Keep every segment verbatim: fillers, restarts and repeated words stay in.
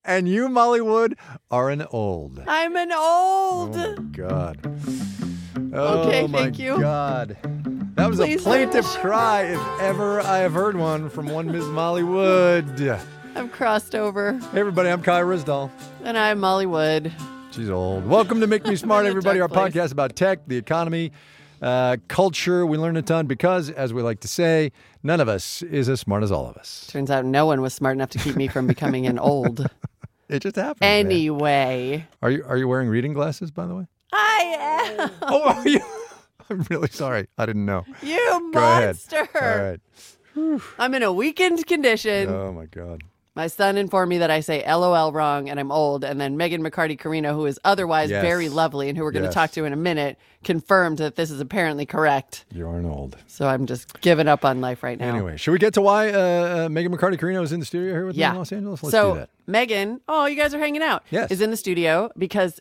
And you, Molly Wood, are an old. I'm an old. Oh, my God. Oh, Okay, my thank you. God. That was Please a plaintive finish. cry if ever I have heard one from one Miz Molly Wood. Hey, I'm crossed over. everybody, I'm Kai Risdall. And I'm Molly Wood. She's old. Welcome to Make Me Smart, in a everybody, our dark place. podcast about tech, the economy, uh, culture. We learn a ton because, as we like to say, none of us is as smart as all of us. Turns out no one was smart enough to keep me from becoming an old. It just happens. man. Anyway. Are you are you wearing reading glasses, by the way? I am. Oh, are you? I'm really sorry. I didn't know. You Go ahead. monster. All right. I'm in a weakened condition. Oh, my God. My son informed me that I say L O L wrong and I'm old. And then Megan McCarty-Carino, who is otherwise Yes. very lovely and who we're going to Yes. talk to in a minute, confirmed that this is apparently correct. You are an old. So I'm just giving up on life right now. Anyway, should we get to why uh, uh, Megan McCarty-Carino is in the studio here with Yeah. me in Los Angeles? Let's so do that. Megan, oh, you guys are hanging out. Yes. Is in the studio because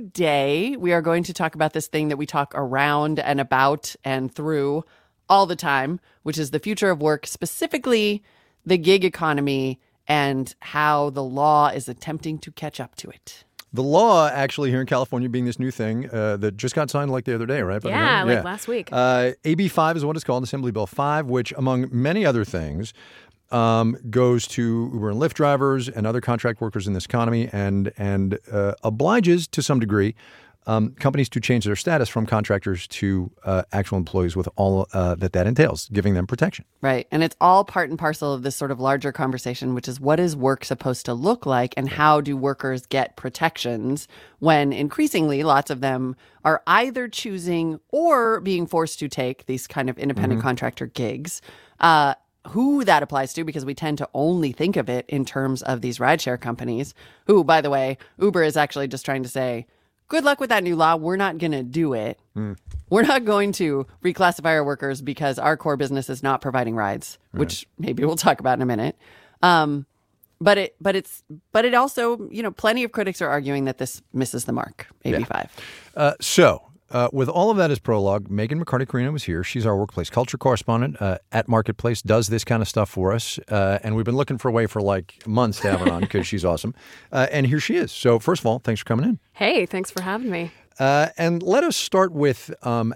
today we are going to talk about this thing that we talk around and about and through all the time, which is the future of work, specifically the gig economy and how the law is attempting to catch up to it. The law, actually, here in California, being this new thing uh, that just got signed like the other day, right? By the Yeah, governor? like last week. Uh, A B five is what it's called, Assembly Bill five, which, among many other things, um, goes to Uber and Lyft drivers and other contract workers in this economy and and uh, obliges, to some degree, um, companies to change their status from contractors to uh, actual employees with all uh, that that entails, giving them protection. Right. And it's all part and parcel of this sort of larger conversation, which is what is work supposed to look like and how do workers get protections when increasingly lots of them are either choosing or being forced to take these kind of independent Mm-hmm. contractor gigs. Uh, who that applies to, because we tend to only think of it in terms of these rideshare companies, who, by the way, Uber is actually just trying to say, good luck with that new law. We're not going to do it. Mm. We're not going to reclassify our workers because our core business is not providing rides, which maybe we'll talk about in a minute. Um, but it, but it's, but it also, you know, plenty of critics are arguing that this misses the mark. A B five. Uh, so, uh, with all of that as prologue, Megan McCarty-Carino is here. She's our workplace culture correspondent uh, at Marketplace, does this kind of stuff for us. Uh, and we've been looking for a way for like months to have her on because she's awesome. Uh, and here she is. So, first of all, thanks for coming in. Hey, thanks for having me. Uh, and let us start with um,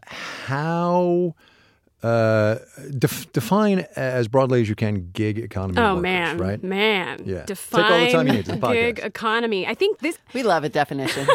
how uh, def- define as broadly as you can gig economy Oh, workers, man. right? Man. Yeah. Define Take all the time you need. It's a gig podcast. economy. I think this We love a definition.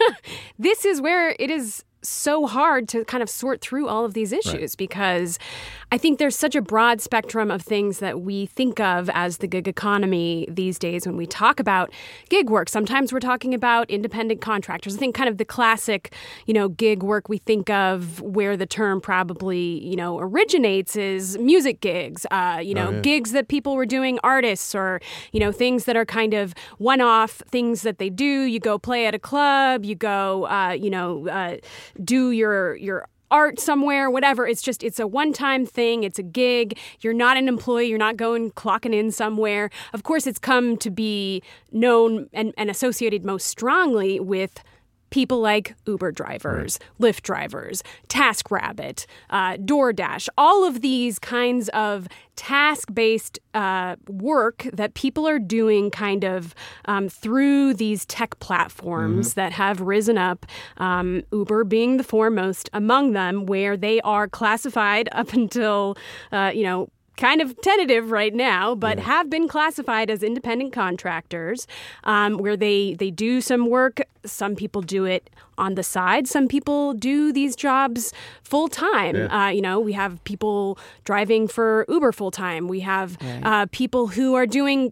this is where it is so hard to kind of sort through all of these issues because I think there's such a broad spectrum of things that we think of as the gig economy these days when we talk about gig work. Sometimes we're talking about independent contractors. I think kind of the classic, you know, gig work we think of where the term probably, you know, originates is music gigs, uh, you know, Oh, yeah. gigs that people were doing, artists or, you know, things that are kind of one-off things that they do. You go play at a club, you go, uh, you know, uh, do your your art somewhere, whatever. It's just, it's a one-time thing. It's a gig. You're not an employee. You're not going clocking in somewhere. Of course, it's come to be known and, and associated most strongly with people like Uber drivers, Lyft drivers, TaskRabbit, uh, DoorDash, all of these kinds of task-based uh, work that people are doing kind of um, through these tech platforms Mm-hmm. that have risen up, um, Uber being the foremost among them, where they are classified up until, uh, you know, kind of tentative right now, but Yeah. have been classified as independent contractors, um, where they, they do some work. Some people do it on the side. Some people do these jobs full time. Yeah. Uh, you know, we have people driving for Uber full time. We have uh, people who are doing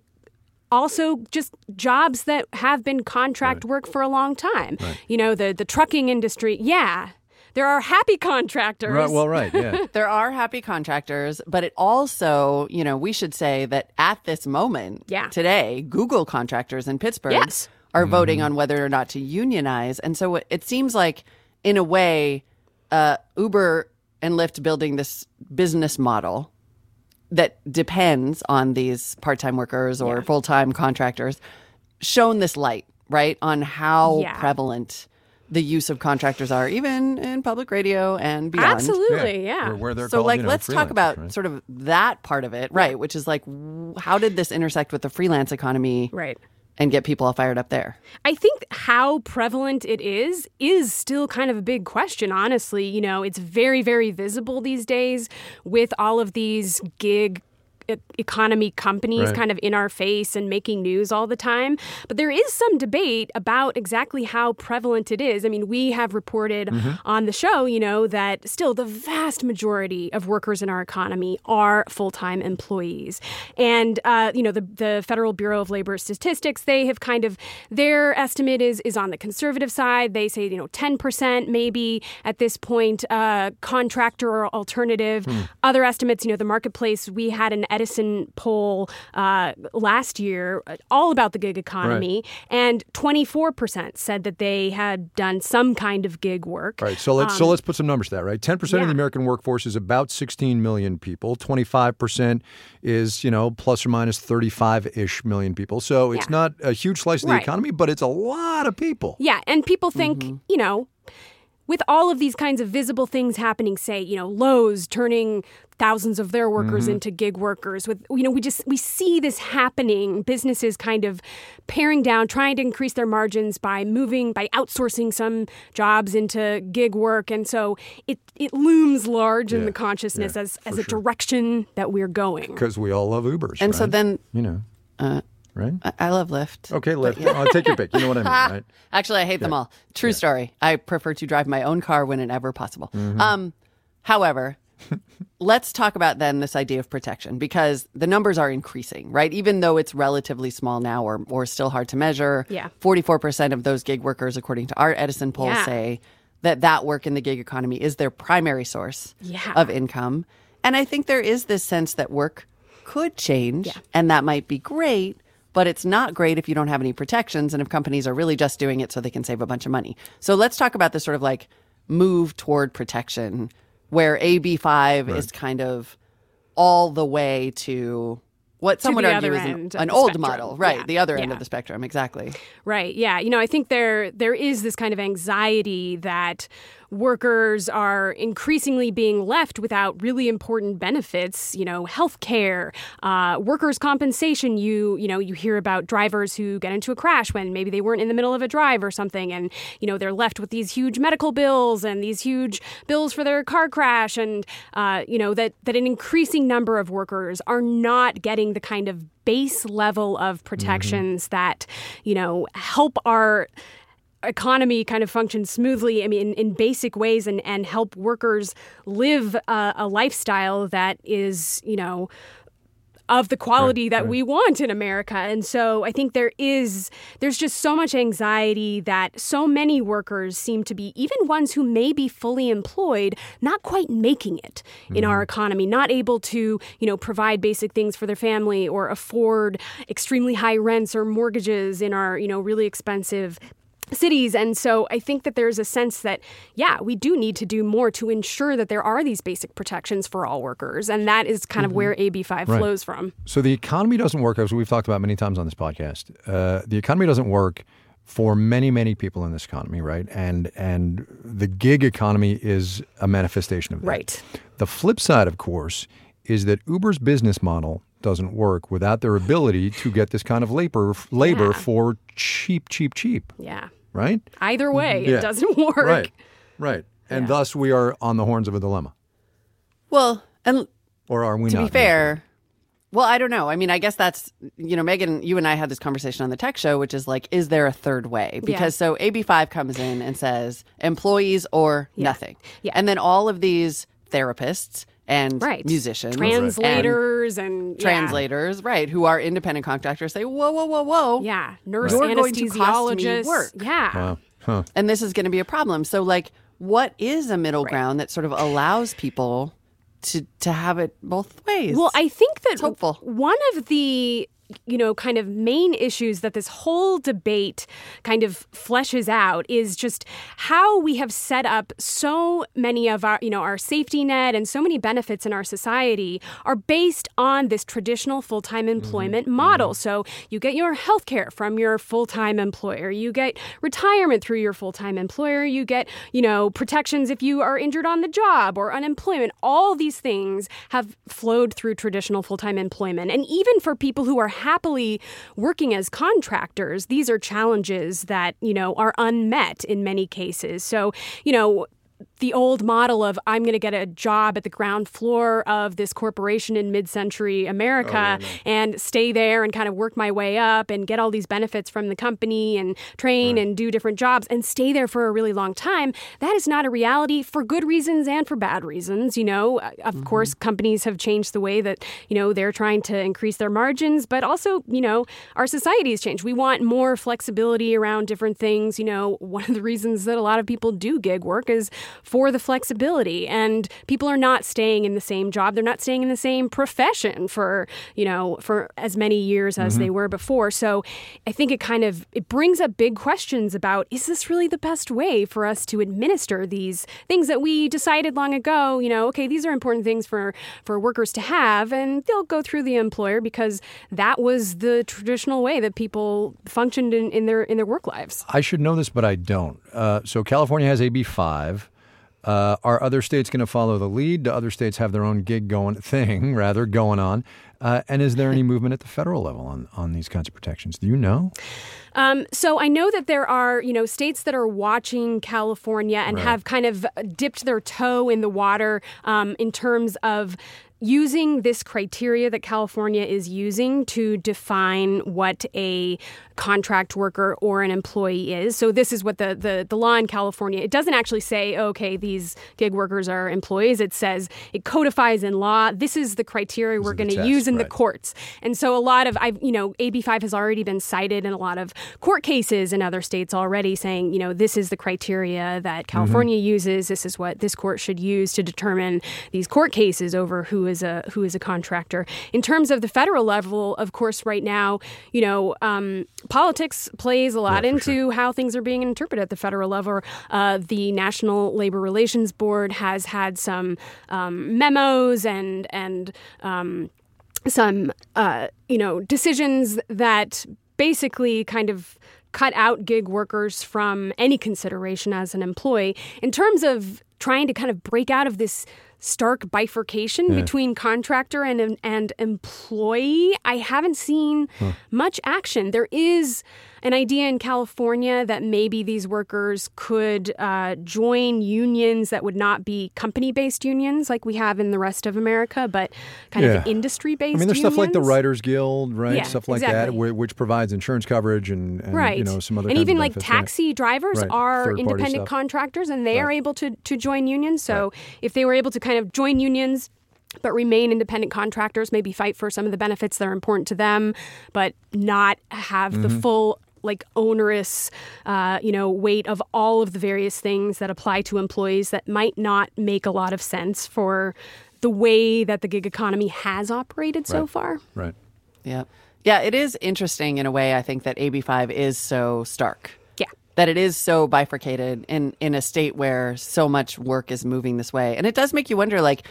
also just jobs that have been contract Right. work for a long time. Right. You know, the, the trucking industry. Yeah. There are happy contractors. Right, well, right, yeah. There are happy contractors, but it also, you know, we should say that at this moment, Yeah. today, Google contractors in Pittsburgh Yes. are voting on whether or not to unionize. And so it- it seems like, in a way, uh, Uber and Lyft building this business model that depends on these part-time workers or Yeah. full-time contractors shone this light, right, on how Yeah. prevalent the use of contractors are, even in public radio and beyond. Absolutely, yeah. Where, where they're So, called, like, you know, let's talk freelancers, about right? sort of that part of it, right? Which is like, w- how did this intersect with the freelance economy Right. and get people all fired up there. I think how prevalent it is is still kind of a big question, honestly. You know, it's very, very visible these days with all of these gig e- economy companies Right. kind of in our face and making news all the time. But there is some debate about exactly how prevalent it is. I mean, we have reported Mm-hmm. on the show, you know, that still the vast majority of workers in our economy are full-time employees. And, uh, you know, the, the Federal Bureau of Labor Statistics, they have kind of, their estimate is, is on the conservative side. They say, you know, ten percent maybe at this point, uh, contractor or alternative. Hmm. Other estimates, you know, the marketplace, we had an Edison poll uh, last year uh, all about the gig economy, and twenty-four percent said that they had done some kind of gig work. Right. So let's so let's put some numbers to that, right? ten percent of the yeah. American workforce is about sixteen million people. twenty-five percent is, you know, plus or minus thirty-five-ish million people. So it's Yeah. not a huge slice of the Right. economy, but it's a lot of people. Yeah, and people think, you know, with all of these kinds of visible things happening, say, you know, Lowe's turning thousands of their workers into gig workers, with, you know, we just, we see this happening, businesses kind of paring down, trying to increase their margins by moving, by outsourcing some jobs into gig work. And so it, it looms large in Yeah, the consciousness yeah, as, as for a sure. direction that we're going. Because we all love Ubers. And so right? then, you know, uh, right? I, I love Lyft. Okay, Lyft. I'll take your pick. You know what I mean, right? Actually, I hate them all. True story. I prefer to drive my own car whenever possible. Mm-hmm. Um, however, let's talk about then this idea of protection, because the numbers are increasing, right? Even though it's relatively small now, or or still hard to measure. Yeah. forty-four percent of those gig workers, according to our Edison poll, Yeah. say that that work in the gig economy is their primary source Yeah. of income. And I think there is this sense that work could change, and that might be great. But it's not great if you don't have any protections and if companies are really just doing it so they can save a bunch of money. So let's talk about this sort of like move toward protection, where A B five is kind of all the way to what some would the argue other is an, end of an the old spectrum. model, right? Yeah. The other end Yeah. of the spectrum, exactly. Right. Yeah. You know, I think there there is this kind of anxiety that workers are increasingly being left without really important benefits. You know, health care, uh, workers' compensation. You you know, you hear about drivers who get into a crash when maybe they weren't in the middle of a drive or something, and you know they're left with these huge medical bills and these huge bills for their car crash, and uh, you know that that an increasing number of workers are not getting the kind of base level of protections that, you know, help our economy kind of function smoothly, I mean, in, in basic ways, and, and help workers live a, a lifestyle that is, you know, of the quality Right, that right. we want in America. And so I think there is, there's just so much anxiety that so many workers seem to be, even ones who may be fully employed, not quite making it in our economy, not able to, you know, provide basic things for their family or afford extremely high rents or mortgages in our, you know, really expensive cities. And so I think that there's a sense that, yeah, we do need to do more to ensure that there are these basic protections for all workers. And that is kind of where A B five Right. flows from. So the economy doesn't work, as we've talked about many times on this podcast. Uh, the economy doesn't work for many, many people in this economy, right? And and the gig economy is a manifestation of that. Right. The flip side, of course, is that Uber's business model doesn't work without their ability to get this kind of labor labor Yeah. for cheap, cheap, cheap, Yeah. right? Either way, Yeah. it doesn't work. Right, right. And Yeah. thus we are on the horns of a dilemma. Well, and Or are we to not? be fair, well, I don't know. I mean, I guess that's, you know, Megan, you and I had this conversation on the tech show, which is like, is there a third way? Because so A B five comes in and says employees or nothing. Yeah. And then all of these therapists and Right. musicians, Translators and, and translators, right, who are independent contractors say, whoa, whoa, whoa, whoa. Yeah. yeah. Nurse You're going to cost me anesthesiologists. work. Yeah. Wow. Huh. And this is going to be a problem. So, like, what is a middle ground that sort of allows people to to have it both ways? Well, I think that hopeful. one of the, you know, kind of main issues that this whole debate kind of fleshes out is just how we have set up so many of our, you know, our safety net and so many benefits in our society are based on this traditional full-time employment model. So you get your health care from your full-time employer. You get retirement through your full-time employer. You get, you know, protections if you are injured on the job or unemployment. All these things have flowed through traditional full-time employment. And even for people who are happily working as contractors, these are challenges that, you know, are unmet in many cases. So, you know, the old model of I'm going to get a job at the ground floor of this corporation in mid-century America oh, yeah, no. and stay there and kind of work my way up and get all these benefits from the company and train right. and do different jobs and stay there for a really long time. That is not a reality for good reasons and for bad reasons. You know, of mm-hmm. course, companies have changed the way that, you know, they're trying to increase their margins, but also, you know, our society has changed. We want more flexibility around different things. You know, one of the reasons that a lot of people do gig work is for the flexibility, and people are not staying in the same job. They're not staying in the same profession for, you know, for as many years as mm-hmm. they were before. So I think it kind of, it brings up big questions about, is this really the best way for us to administer these things that we decided long ago, you know, okay, these are important things for, for workers to have, and they'll go through the employer because that was the traditional way that people functioned in, in their in their work lives. I should know this, but I don't. Uh, so California has A B five. Uh, are other states going to follow the lead? Do other states have their own gig going thing, rather, going on? Uh, and is there any movement at the federal level on, on these kinds of protections? Do you know? Um, so I know that there are, you know, states that are watching California and right. have kind of dipped their toe in the water um, in terms of using this criteria that California is using to define what a contract worker or an employee is. So this is what the, the, the law in California, it doesn't actually say, okay, these gig workers are employees. It says, it codifies in law, this is the criteria this we're going to test, use in right. the courts. And so a lot of, I've, you know, A B five has already been cited in a lot of court cases in other states already saying, you know, this is the criteria that California mm-hmm. uses. This is what this court should use to determine these court cases over who is a who is a contractor. In terms of the federal level, of course, right now, you know, um, politics plays a lot yeah, into sure. how things are being interpreted at the federal level. Uh, the National Labor Relations Board has had some um, memos and and um, some uh, you know decisions that basically kind of cut out gig workers from any consideration as an employee in terms of trying to kind of break out of this stark bifurcation yeah. between contractor and and employee. I haven't seen huh. much action. There is an idea in California that maybe these workers could uh, join unions that would not be company-based unions like we have in the rest of America, but kind yeah. of industry-based I mean, there's unions. stuff like the Writers Guild, right? Yeah, stuff like exactly. that, which provides insurance coverage and, and right. you know, some other and kinds even of like benefits, taxi right. drivers right. are Third-party independent stuff. contractors, and they right. are able to, to join unions. So right. if they were able to kind of join unions but remain independent contractors, maybe fight for some of the benefits that are important to them, but not have mm-hmm. the full like onerous, uh, you know, weight of all of the various things that apply to employees that might not make a lot of sense for the way that the gig economy has operated so right. far. Right. Yeah. Yeah, it is interesting in a way, I think, that A B five is so stark. Yeah. That it is so bifurcated in, in a state where so much work is moving this way. And it does make you wonder, like,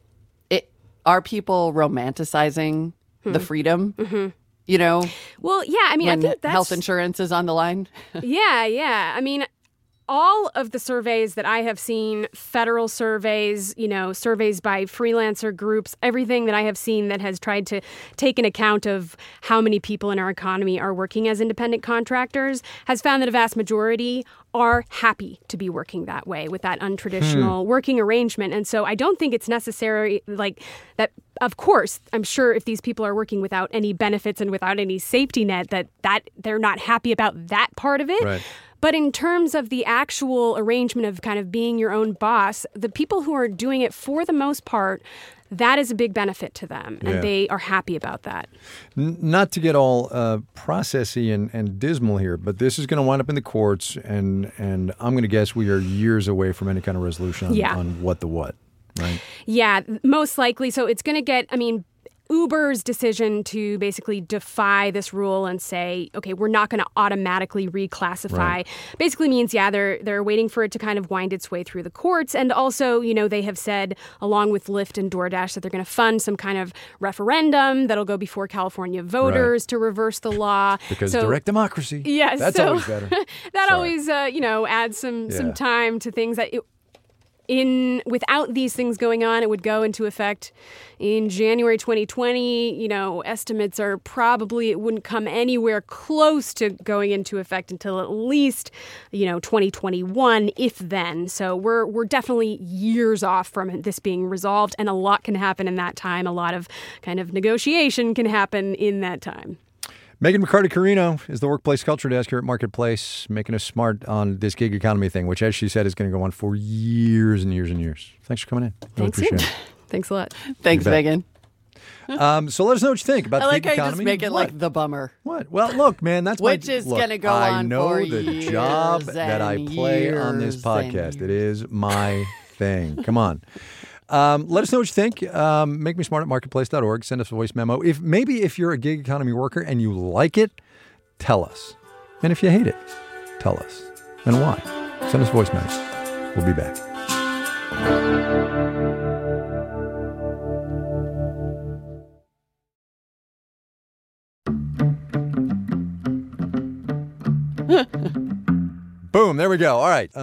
it, are people romanticizing hmm. the freedom? Mm-hmm. You know, well, yeah, I mean, when I think that's health insurance is on the line. yeah, yeah. I mean, all of the surveys that I have seen, federal surveys, you know, surveys by freelancer groups, everything that I have seen that has tried to take an account of how many people in our economy are working as independent contractors has found that a vast majority are happy to be working that way with that untraditional hmm. working arrangement. And so I don't think it's necessary like that. Of course, I'm sure if these people are working without any benefits and without any safety net, that, that they're not happy about that part of it. Right. But in terms of the actual arrangement of kind of being your own boss, the people who are doing it for the most part, that is a big benefit to them, and yeah. they are happy about that. N- not to get all uh, processy and, and dismal here, but this is going to wind up in the courts, and, and I'm going to guess we are years away from any kind of resolution on, yeah. on what the what, right? Yeah, most likely. So it's going to get, I mean, Uber's decision to basically defy this rule and say, okay, we're not going to automatically reclassify, right. basically means, yeah, they're they're waiting for it to kind of wind its way through the courts. And also, you know, they have said, along with Lyft and DoorDash, that they're going to fund some kind of referendum that'll go before California voters right. to reverse the law. Because so, direct democracy. Yes. That's so always better. that Sorry. always, uh, you know, adds some, yeah. some time to things that... It, in without these things going on, it would go into effect in January twenty twenty. You know, estimates are probably it wouldn't come anywhere close to going into effect until at least, you know, twenty twenty-one, if then. So we're we're definitely years off from this being resolved, and a lot can happen in that time. A lot of kind of negotiation can happen in that time. Megan McCarty-Carino is the workplace culture desk here at Marketplace, making us smart on this gig economy thing, which, as she said, is going to go on for years and years and years. Thanks for coming in. Really Thanks, appreciate it. Thanks a lot. Thanks, Megan. Um, so let us know what you think about I the like gig how you economy. just make it What? like the bummer. What? Well, look, man, that's Which my, is look, gonna go I on know for the years job that I and play on this years podcast. and It is my thing. Come on. Um, let us know what you think. Um, make me smart at marketplace dot org. Send us a voice memo. If maybe if you're a gig economy worker and you like it, tell us. And if you hate it, tell us. And why? Send us voice memos. We'll be back. Boom, there we go. All right.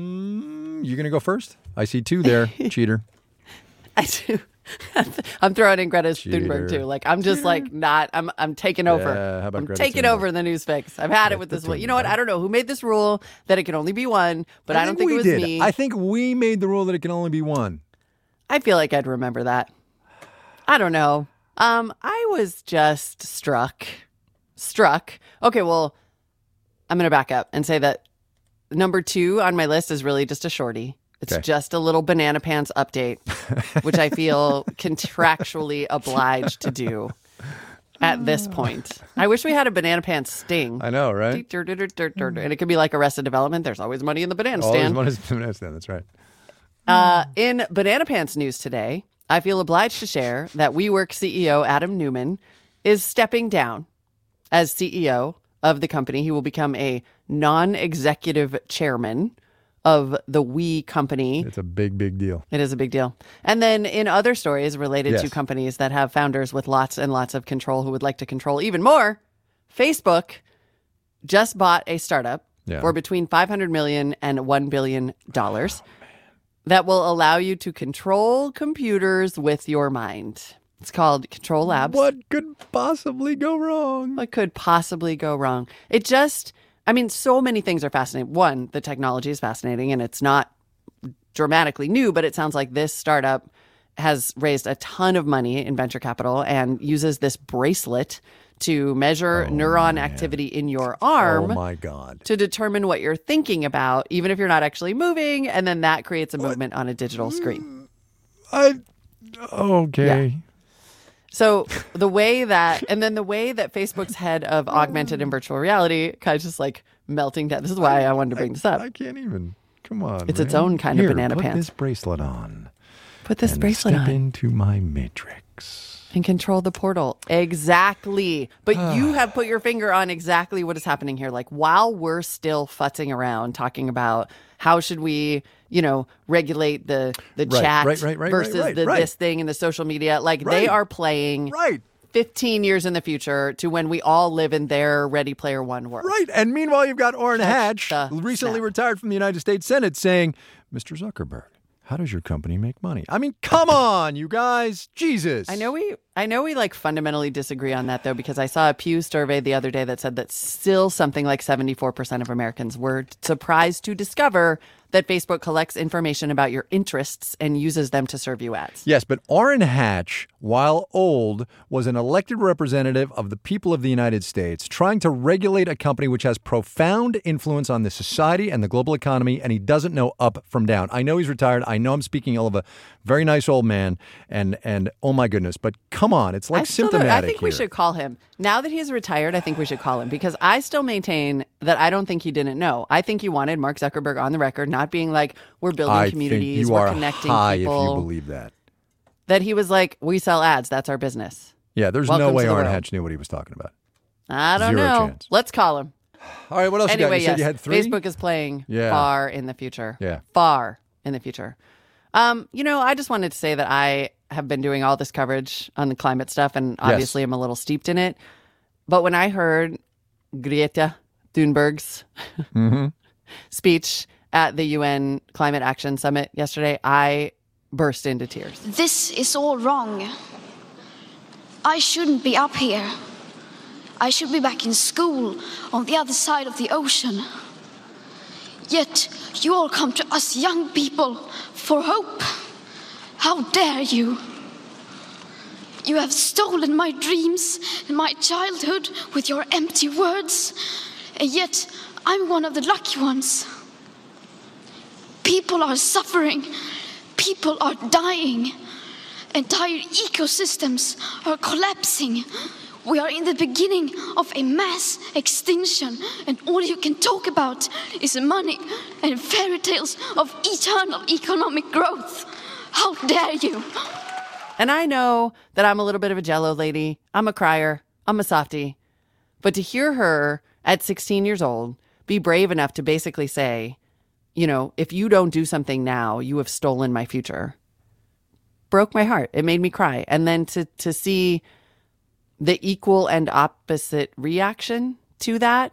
Um, you going to go first? I see two there. Cheater. I do. I'm throwing in Greta Cheater. Thunberg too. Like I'm just like not. I'm I'm taking over. Yeah, how about I'm Greta taking Thunberg? over the news fix. I've had it with Greta this one. You know what? Thunberg. I don't know who made this rule that it can only be one, but I, don't think we it was did. me. I think we made the rule that it can only be one. I feel like I'd remember that. I don't know. Um, I was just struck. Struck. Okay, well, I'm going to back up and say that number two on my list is really just a shorty. It's Okay. just a little Banana Pants update, which I feel contractually obliged to do at this point. I wish we had a Banana Pants sting. I know, right? And it could be like Arrested Development. There's always money in the banana Always stand. one is banana stand. That's right. Uh, in Banana Pants news today, I feel obliged to share that WeWork C E O Adam Newman is stepping down as C E O of the company. He will become a non-executive chairman of the We company. It's a big, big deal. It is a big deal. And then in other stories related Yes. to companies that have founders with lots and lots of control who would like to control even more, Facebook just bought a startup Yeah. for between five hundred million dollars and one billion dollars that will allow you to control computers with your mind. It's called Control Labs. What could possibly go wrong? What could possibly go wrong? It just, I mean, so many things are fascinating. One, the technology is fascinating and it's not dramatically new, but it sounds like this startup has raised a ton of money in venture capital and uses this bracelet to measure neuron activity in your arm Oh, my God. to determine what you're thinking about, even if you're not actually moving. And then that creates a movement on a digital screen. I, okay. So the way that, and then the way that Facebook's head of augmented and virtual reality kind of just like melting down. This is why I wanted to bring this up. I can't even. Come on. It's its man. own kind of Here, banana put pants. this bracelet on. Put this and bracelet step on into my matrix. and control the portal. Exactly. But you have put your finger on exactly what is happening here. Like while we're still futzing around talking about how should we, you know, regulate the the Right, chat right, right, right, versus right, right, the right. this thing and the social media, like Right. they are playing Right. fifteen years in the future to when we all live in their Ready Player One world. Right. And meanwhile, you've got Orrin Hatch, the recently snap. retired from the United States Senate, saying, Mister Zuckerberg, how does your company make money? I mean, come on, you guys. Jesus. I know we I know we like fundamentally disagree on that though, because I saw a Pew survey the other day that said that still something like seventy-four percent of Americans were surprised to discover that Facebook collects information about your interests and uses them to serve you ads. Yes, but Orrin Hatch, while old, was an elected representative of the people of the United States trying to regulate a company which has profound influence on the society and the global economy, and he doesn't know up from down. I know he's retired. I know I'm speaking ill of a very nice old man, and and oh my goodness, but come on, it's like I still don't- symptomatic I think we here. should call him. Now that he's retired, I think we should call him because I still maintain that I don't think he didn't know. I think he wanted Mark Zuckerberg on the record, not being like, we're building I communities, think you we're are connecting high people. if you believe that. That he was like, we sell ads, that's our business. Yeah, there's Welcome no to way the Orrin world. Hatch knew what he was talking about. I don't Zero know. chance. Let's call him. All right, what else you got? Anyway, You said yes, you had three? Facebook is playing Yeah. far in the future. Yeah. Far in the future. Um, you know, I just wanted to say that I have been doing all this coverage on the climate stuff, and obviously I'm a little steeped in it. But when I heard Greta Thunberg's Mm-hmm. speech at the U N Climate Action Summit yesterday, I burst into tears. This is all wrong. I shouldn't be up here. I should be back in school on the other side of the ocean. Yet you all come to us young people for hope. How dare you? You have stolen my dreams and my childhood with your empty words, and yet I'm one of the lucky ones. People are suffering. People are dying. Entire ecosystems are collapsing. We are in the beginning of a mass extinction, and all you can talk about is money and fairy tales of eternal economic growth. How dare you? And I know that I'm a little bit of a jello lady. I'm a crier. I'm a softie. But to hear her at sixteen years old be brave enough to basically say, you know, if you don't do something now, you have stolen my future, broke my heart. It made me cry. And then to to see the equal and opposite reaction to that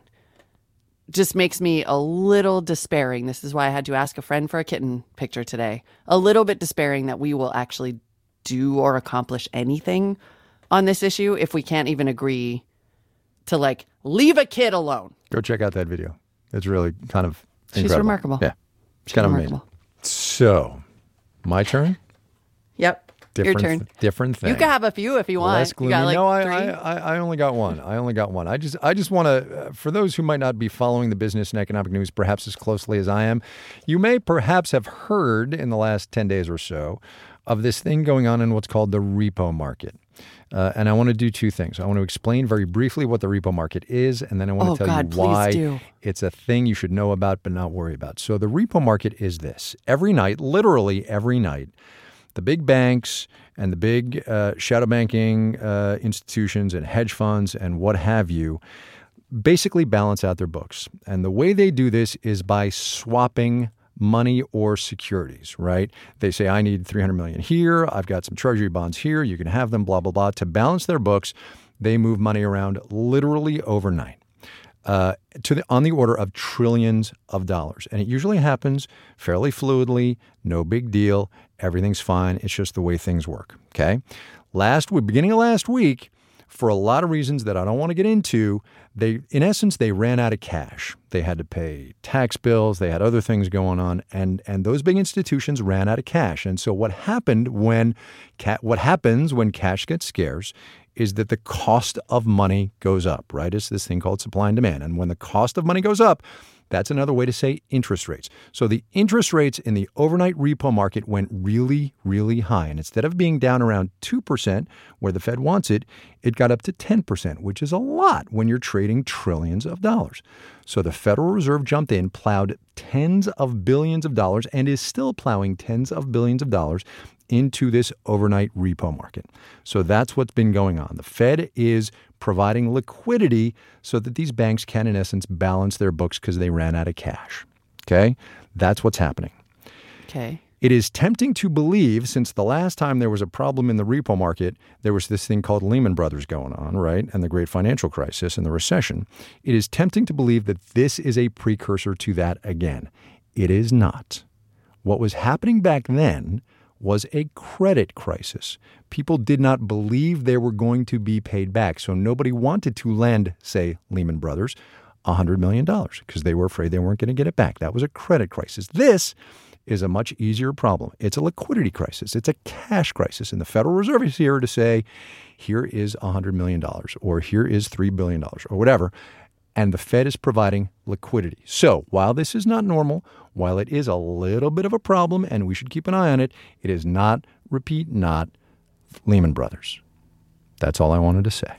just makes me a little despairing. This is why I had to ask a friend for a kitten picture today. A little bit despairing that we will actually do or accomplish anything on this issue if we can't even agree to, like, leave a kid alone. Go check out that video. It's really kind of incredible. She's remarkable. Yeah. It's She's kind of remarkable. amazing. So, my turn? Yep. Different, Your turn. Different thing. You can have a few if you want. Less You gloomy. got like no, I, three. I, I only got one. I only got one. I just, I just want to, uh, for those who might not be following the business and economic news perhaps as closely as I am, you may perhaps have heard in the last ten days or so of this thing going on in what's called the repo market. Uh, and I want to do two things. I want to explain very briefly what the repo market is, and then I want Oh, to tell God, you why please do. it's a thing you should know about but not worry about. So the repo market is this. Every night, literally every night, the big banks and the big uh, shadow banking uh, institutions and hedge funds and what have you basically balance out their books. And the way they do this is by swapping money or securities, right? They say, I need three hundred million dollars here. I've got some treasury bonds here. You can have them, blah, blah, blah. To balance their books, they move money around literally overnight. Uh, to the on the order of trillions of dollars. And it usually happens fairly fluidly, no big deal, everything's fine, it's just the way things work, okay? Last week, beginning of last week, for a lot of reasons that I don't want to get into, they, in essence, they ran out of cash. They had to pay tax bills, they had other things going on, and and those big institutions ran out of cash. And so what happened when, ca- what happens when cash gets scarce is that the cost of money goes up, right? It's this thing called supply and demand. And when the cost of money goes up, that's another way to say interest rates. So the interest rates in the overnight repo market went really, really high. And instead of being down around two percent, where the Fed wants it, it got up to ten percent, which is a lot when you're trading trillions of dollars. So the Federal Reserve jumped in, plowed tens of billions of dollars, and is still plowing tens of billions of dollars into this overnight repo market. So that's what's been going on. The Fed is providing liquidity so that these banks can, in essence, balance their books because they ran out of cash. Okay? That's what's happening. Okay. It is tempting to believe, since the last time there was a problem in the repo market, there was this thing called Lehman Brothers going on, right? And the great financial crisis and the recession. It is tempting to believe that this is a precursor to that again. It is not. What was happening back then was a credit crisis. People did not believe they were going to be paid back. So nobody wanted to lend, say, Lehman Brothers, one hundred million dollars because they were afraid they weren't going to get it back. That was a credit crisis. This is a much easier problem. It's a liquidity crisis. It's a cash crisis. And the Federal Reserve is here to say, here is one hundred million dollars or here is three billion dollars or whatever. And the Fed is providing liquidity. So while this is not normal, while it is a little bit of a problem and we should keep an eye on it, it is not, repeat, not Lehman Brothers. That's all I wanted to say.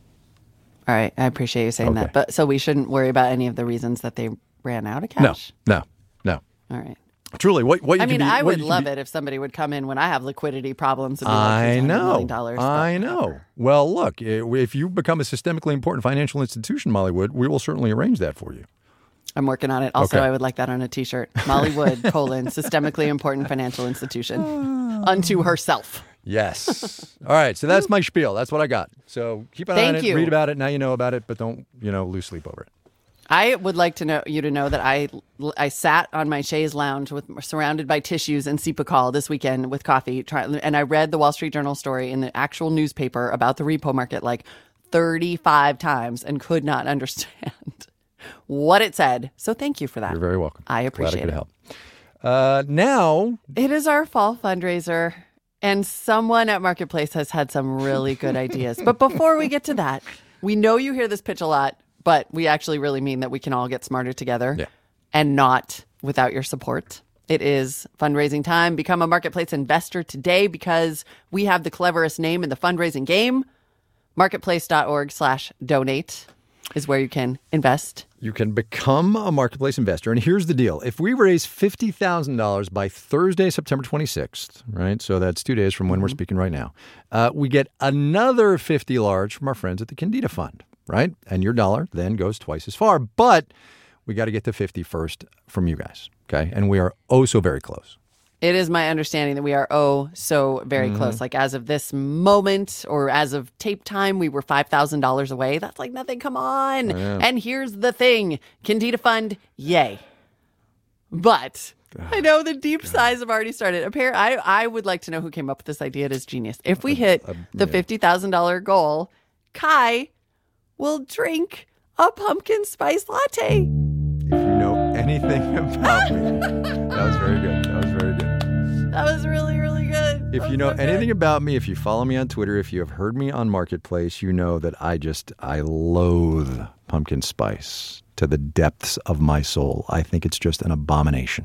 All right. I appreciate you saying Okay. that. But so we shouldn't worry about any of the reasons that they ran out of cash? No, no, no. All right. Truly, what, what you I can mean, be, I what would you can love be- it if somebody would come in when I have liquidity problems and be like, I "Here's one hundred know. million dollars," but I know. whatever. Well, look, i- if you become a systemically important financial institution, Molly Wood, we will certainly arrange that for you. I'm working on it. Also, Okay. I would like that on a T-shirt. Molly Wood, colon, systemically important financial institution unto herself. Yes. All right. So that's my spiel. That's what I got. So keep an eye on Thank it. you. Read about it. Now you know about it, but don't, you know, lose sleep over it. I would like to know you to know that I I sat on my chaise lounge with surrounded by tissues and Cepacol this weekend with coffee, try, and I read the Wall Street Journal story in the actual newspaper about the repo market like thirty-five times and could not understand what it said. So thank you for that. You're very welcome. I appreciate Glad I could it. help. Uh, now, It is our fall fundraiser, and someone at Marketplace has had some really good ideas. But before we get to that, we know you hear this pitch a lot, but we actually really mean that we can all get smarter together Yeah. and not without your support. It is fundraising time. Become a Marketplace investor today because we have the cleverest name in the fundraising game. Marketplace.org slash donate is where you can invest. you can become a Marketplace investor. And here's the deal. If we raise fifty thousand dollars by Thursday, September twenty-sixth, right? So that's two days from when we're speaking right now. Uh, we get another fifty large from our friends at the Candida Fund, right? And your dollar then goes twice as far. But we got to get to fifty first from you guys, okay? And we are oh so very close. It is my understanding that we are oh so very Mm-hmm. close. Like as of this moment or as of tape time, we were five thousand dollars away. That's like nothing. Come on. And here's the thing. Candida Fund, yay. But I know the deep sighs have already started. Appar- I, I would like to know who came up with this idea. It is genius. If we hit the fifty thousand dollars goal, Kai will drink a pumpkin spice latte. If you know anything about me, that was very good. That was very good. That was really, really good. If That you was know so good. anything about me, if you follow me on Twitter, if you have heard me on Marketplace, you know that I just, I loathe pumpkin spice to the depths of my soul. I think it's just an abomination.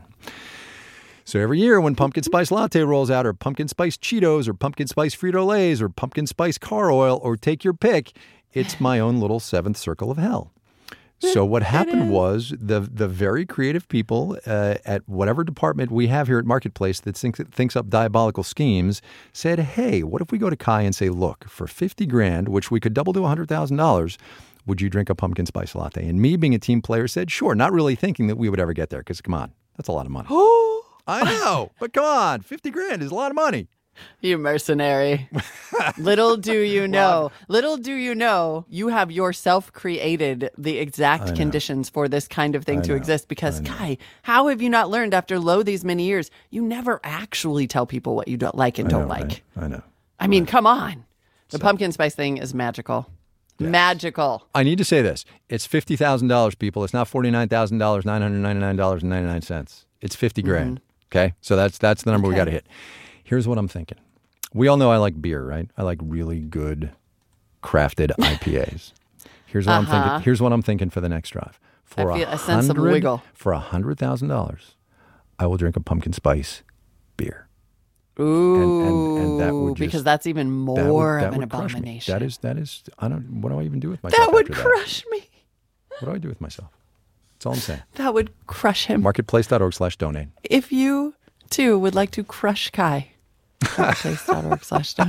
So every year when pumpkin spice latte rolls out, or pumpkin spice Cheetos, or pumpkin spice Frito-Lays, or pumpkin spice car oil, or take your pick, it's my own little seventh circle of hell. So what happened was the the very creative people uh, at whatever department we have here at Marketplace that thinks, thinks up diabolical schemes said, hey, what if we go to Kai and say, look, for fifty grand, which we could double to one hundred thousand dollars, would you drink a pumpkin spice latte? And me being a team player said, sure, not really thinking that we would ever get there because, come on, that's a lot of money. I know, but come on, fifty grand is a lot of money. You mercenary. Little do you know, little do you know, you have yourself created the exact conditions for this kind of thing to exist. Because, Kai, how have you not learned after lo these many years? You never actually tell people what you don't like and I don't know, like. right? I know. I mean, come on. The pumpkin spice thing is magical. Magical. I need to say this. It's fifty thousand dollars, people. It's not forty-nine thousand dollars, nine hundred ninety-nine dollars and ninety-nine cents. It's fifty grand. Okay? So that's that's the number we got to hit. Here's what I'm thinking. We all know I like beer, right? I like really good crafted I P As. Here's what I'm thinking. Here's what I'm thinking for the next drive. For I feel a a sense of hundred- wiggle. For a hundred thousand dollars, I will drink a pumpkin spice beer. Ooh, and- and that would just- because that's even That would- more that of an would crush me. abomination. That is that is. I don't. What do I even do with myself? that would after crush me. That? What do I do with myself? That's all I'm saying. That would crush him. Marketplace.org slash donate. If you, too, would like to crush Kai, marketplace.org slash donate.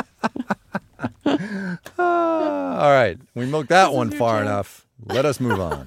All right. We milked that one far enough. Let us move on.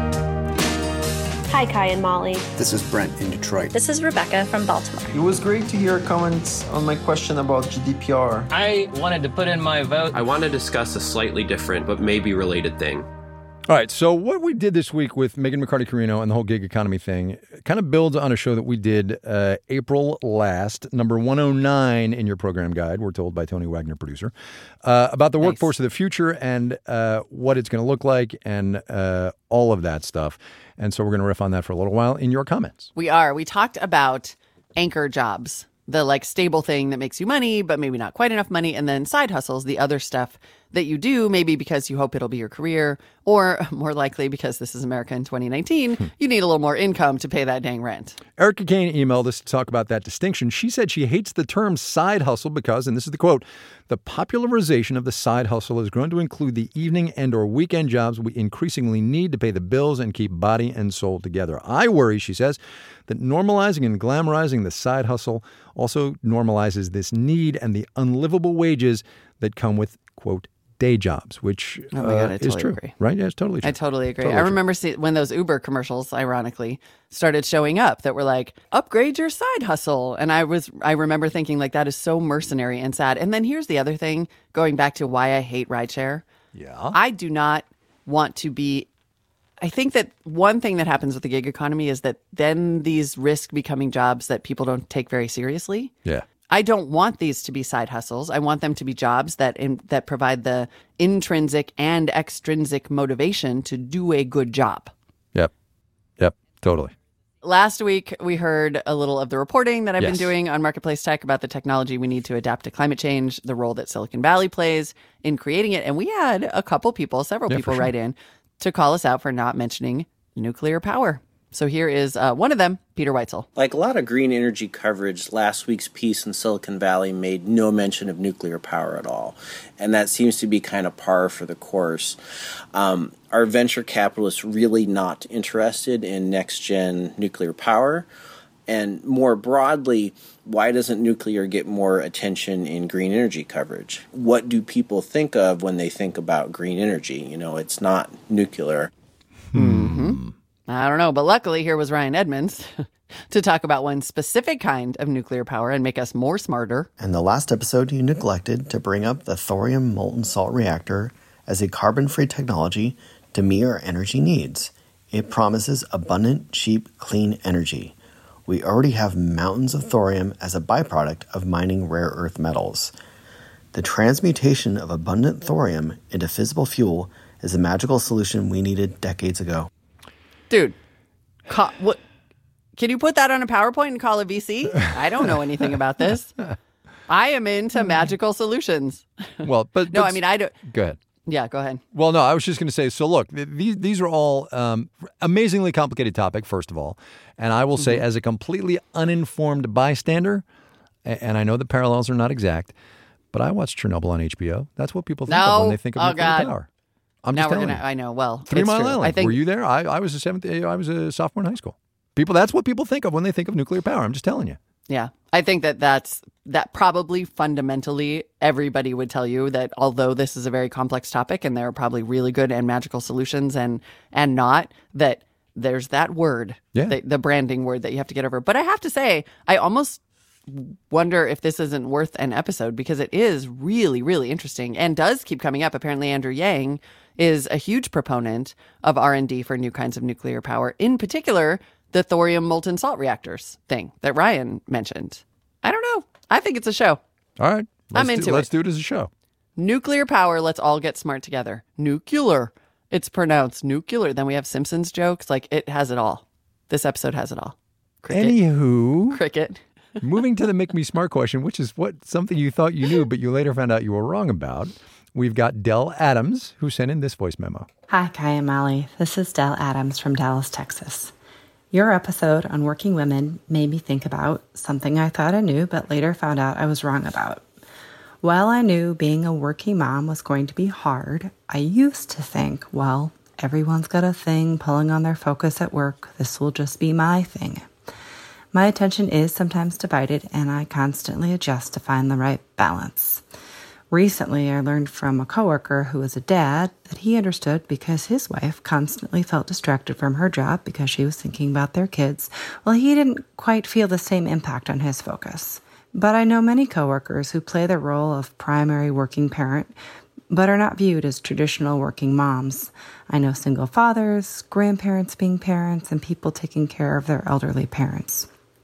Hi, Kai and Molly. This is Brent in Detroit. This is Rebecca from Baltimore. It was great to hear comments on my question about G D P R. I wanted to put in my vote. I want to discuss a slightly different but maybe related thing. All right. So what we did this week with Megan McCarty-Carino and the whole gig economy thing kind of builds on a show that we did uh, April last, number one oh nine in your program guide, we're told by Tony Wagner, producer, uh, about the Nice. workforce of the future and uh, what it's going to look like and uh, all of that stuff. And so we're going to riff on that for a little while in your comments. We are. We talked about anchor jobs, the like stable thing that makes you money, but maybe not quite enough money. And then side hustles, the other stuff that you do, maybe because you hope it'll be your career, or more likely because this is America in twenty nineteen, you need a little more income to pay that dang rent. Erica Kane emailed us to talk about that distinction. She said she hates the term side hustle because, and this is the quote, the popularization of the side hustle has grown to include the evening and or weekend jobs we increasingly need to pay the bills and keep body and soul together. I worry, she says, that normalizing and glamorizing the side hustle also normalizes this need and the unlivable wages that come with, quote, day jobs, which Oh my God, I uh, is totally true, agree. right? Yeah, it's totally true. I totally agree. Totally I true. remember see, when those Uber commercials, ironically, started showing up that were like, upgrade your side hustle. And I was, I remember thinking like, that is so mercenary and sad. And then here's the other thing, going back to why I hate rideshare. Yeah. I do not want to be I think that one thing that happens with the gig economy is that then these risk becoming jobs that people don't take very seriously. Yeah. I don't want these to be side hustles. I want them to be jobs that in, that provide the intrinsic and extrinsic motivation to do a good job. Yep. Yep. Totally. Last week, we heard a little of the reporting that I've Yes. been doing on Marketplace Tech about the technology we need to adapt to climate change, the role that Silicon Valley plays in creating it. And we had a couple people, several Yeah, people for sure. write in to call us out for not mentioning nuclear power. So here is uh, one of them, Peter Weitzel. Like a lot of green energy coverage, last week's piece in Silicon Valley made no mention of nuclear power at all. And that seems to be kind of par for the course. Um, are venture capitalists really not interested in next-gen nuclear power? And more broadly, why doesn't nuclear get more attention in green energy coverage? What do people think of when they think about green energy? You know, it's not nuclear. Mm-hmm. I don't know, but luckily here was Ryan Edmonds to talk about one specific kind of nuclear power and make us more smarter. In the last episode, you neglected to bring up the thorium molten salt reactor as a carbon-free technology to meet our energy needs. It promises abundant, cheap, clean energy. We already have mountains of thorium as a byproduct of mining rare earth metals. The transmutation of abundant thorium into fissile fuel is a magical solution we needed decades ago. Dude, ca- what? Can you put that on a PowerPoint and call a V C? I don't know anything about this. I am into magical solutions. Well, but no, but- I mean, I don't. Go ahead. Yeah, go ahead. Well, no, I was just going to say, so look, th- these these are all um, amazingly complicated topic, first of all. And I will say, Mm-hmm. as a completely uninformed bystander, a- and I know the parallels are not exact, but I watched Chernobyl on H B O. That's what people think of No. when they think of Oh, nuclear God. power. I'm now just we're telling gonna. you. I know. Well, Three it's Mile true. Island. I think. Were you there? I, I was a seventh. I was a sophomore in high school. People. That's what people think of when they think of nuclear power. I'm just telling you. Yeah, I think that that's that probably fundamentally everybody would tell you that although this is a very complex topic and there are probably really good and magical solutions and and not that there's that word, Yeah. the, the branding word that you have to get over. But I have to say, I almost wonder if this isn't worth an episode because it is really, really interesting and does keep coming up. Apparently, Andrew Yang is a huge proponent of R and D for new kinds of nuclear power, in particular, the thorium molten salt reactors thing that Ryan mentioned. I don't know. I think it's a show. All right. Let's I'm do, into Let's it. do it as a show. Nuclear power, let's all get smart together. Nuclear. It's pronounced nuclear. Then we have Simpsons jokes. Like, it has it all. This episode has it all. Cricket. Anywho, Cricket. moving to the Make Me Smart question, which is what something you thought you knew, but you later found out you were wrong about. We've got Dell Adams, who sent in this voice memo. Hi, Kai and Molly. This is Dell Adams from Dallas, Texas. Your episode on working women made me think about something I thought I knew, but later found out I was wrong about. While I knew being a working mom was going to be hard, I used to think, well, everyone's got a thing pulling on their focus at work. This will just be my thing. My attention is sometimes divided, and I constantly adjust to find the right balance. Recently, I learned from a coworker who was a dad that he understood because his wife constantly felt distracted from her job because she was thinking about their kids. Well, he didn't quite feel the same impact on his focus. But I know many coworkers who play the role of primary working parent, but are not viewed as traditional working moms. I know single fathers, grandparents being parents, and people taking care of their elderly parents.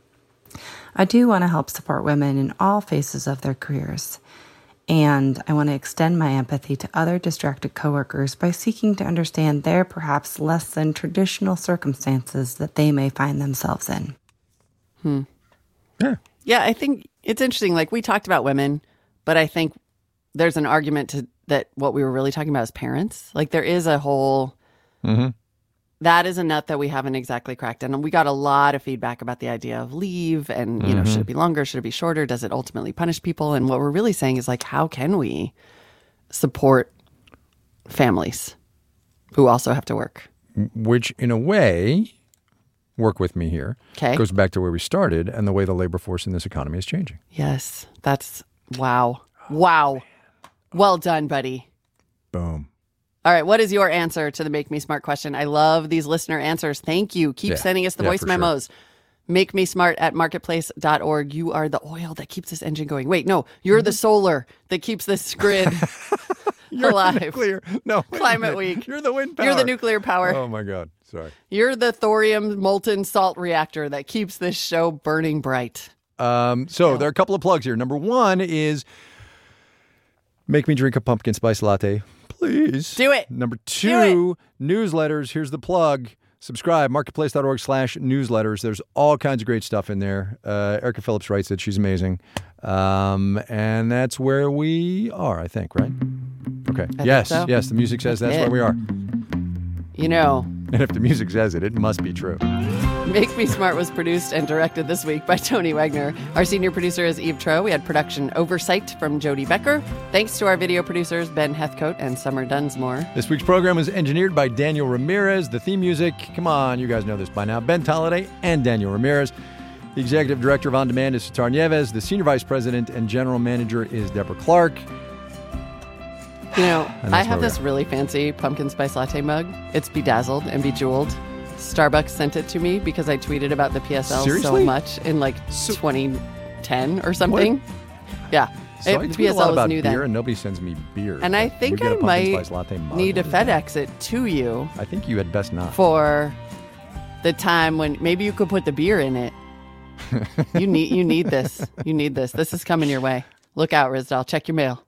I do want to help support women in all phases of their careers. And I want to extend my empathy to other distracted coworkers by seeking to understand their perhaps less than traditional circumstances that they may find themselves in. Hmm. Yeah. Yeah, I think it's interesting. Like, we talked about women, but I think there's an argument to that what we were really talking about is parents. Like, there is a whole... Mm-hmm. That is a nut that we haven't exactly cracked. And we got a lot of feedback about the idea of leave and, you know, Mhm. should it be longer? Should it be shorter? Does it ultimately punish people? And what we're really saying is, like, how can we support families who also have to work? Which, in a way, work with me here, 'Kay. goes back to where we started and the way the labor force in this economy is changing. Yes, that's wow. Wow. Well done, buddy. Boom. All right, what is your answer to the Make Me Smart question? I love these listener answers. Thank you. Keep Yeah. sending us the Yeah, voice for sure. memos. Make me smart at marketplace dot org. You are the oil that keeps this engine going. Wait, no, you're the solar that keeps this grid You're alive. The nuclear. No, wait a Climate minute. week. You're the wind power. You're the nuclear power. Oh my God. Sorry. You're the thorium molten salt reactor that keeps this show burning bright. Um, so Yeah. there are a couple of plugs here. Number one is make me drink a pumpkin spice latte, please. Do it. Number two, newsletters. Here's the plug. Subscribe, marketplace.org slash newsletters. There's all kinds of great stuff in there. Uh, Erica Phillips writes it. She's amazing. Um, and that's where we are, I think, right? Okay. I yes, think so. yes, the music says that's, That's where it. we are. You know, And if the music says it, it must be true. Make Me Smart was produced and directed this week by Tony Wagner. Our senior producer is Eve Tro. We had production oversight from Jody Becker. Thanks to our video producers, Ben Heathcote and Summer Dunsmore. This week's program was engineered by Daniel Ramirez. The theme music, come on, you guys know this by now, Ben Tolliday and Daniel Ramirez. The executive director of On Demand is Sitar Nieves. The senior vice president and general manager is Deborah Clark. You know, And I that's have where we this are. really fancy pumpkin spice latte mug. It's bedazzled and bejeweled. Starbucks sent it to me because I tweeted about the P S L Seriously? so much in like So- twenty ten or something. Yeah. So It- I the tweet P a S lot L was about new beer, then. and nobody sends me beer. And I But think we get I a pumpkin might spice latte mug. need to What is that? FedEx it to you I think you had best not. for the time when maybe you could put the beer in it. You need you need this. You need this. This is coming your way. Look out, Rizdal. Check your mail.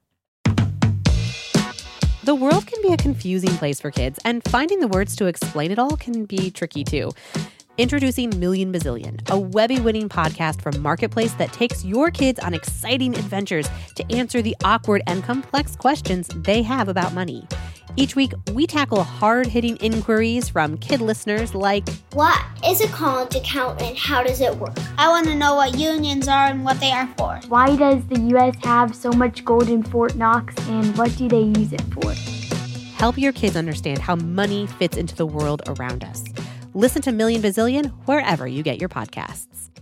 The world can be a confusing place for kids, and finding the words to explain it all can be tricky too. Introducing Million Bazillion, a Webby-winning podcast from Marketplace that takes your kids on exciting adventures to answer the awkward and complex questions they have about money. Each week, we tackle hard-hitting inquiries from kid listeners like, what is a college account and how does it work? I want to know what unions are and what they are for. Why does the U S have so much gold in Fort Knox and what do they use it for? help your kids understand how money fits into the world around us. Listen to Million Bazillion wherever you get your podcasts.